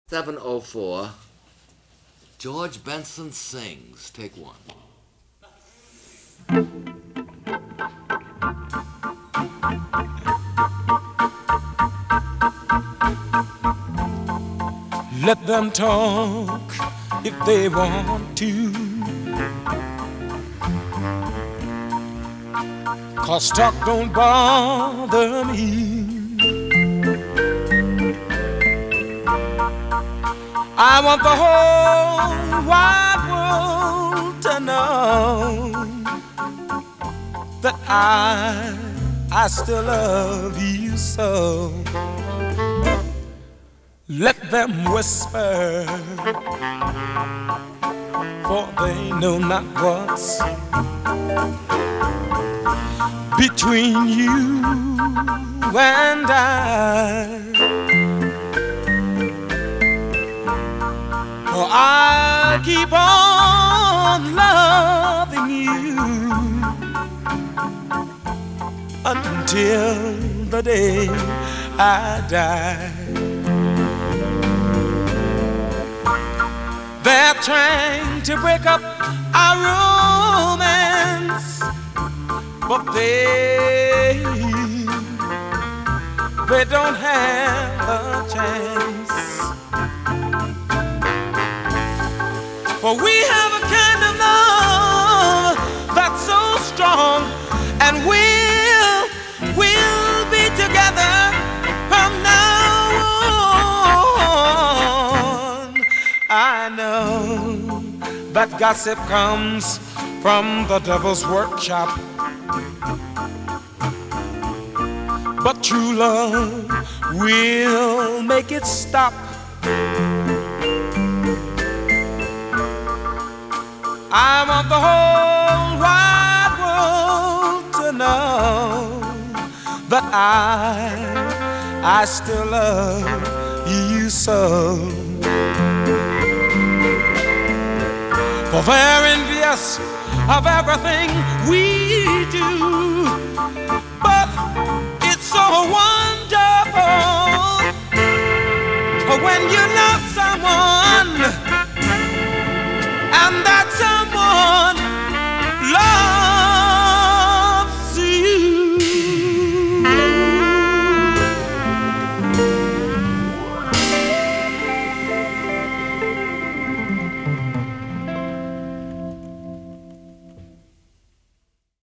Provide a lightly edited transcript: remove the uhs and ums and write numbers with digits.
7:04. George Benson sings. Take one. Let them talk if they want to, 'cause talk don't bother me. I want the whole wide world to know that I still love you so. Let them whisper, for they know not what's between you and I. For I'll keep on loving you until the day I die. They're trying to break up our romance, but they don't have a chance. For we have a kind of love that's so strong, and we'll be together from now on. I know that gossip comes from the devil's workshop, but true love will make it stop. I want the whole wide world to know that I still love you so. For they're envious of everything we do, but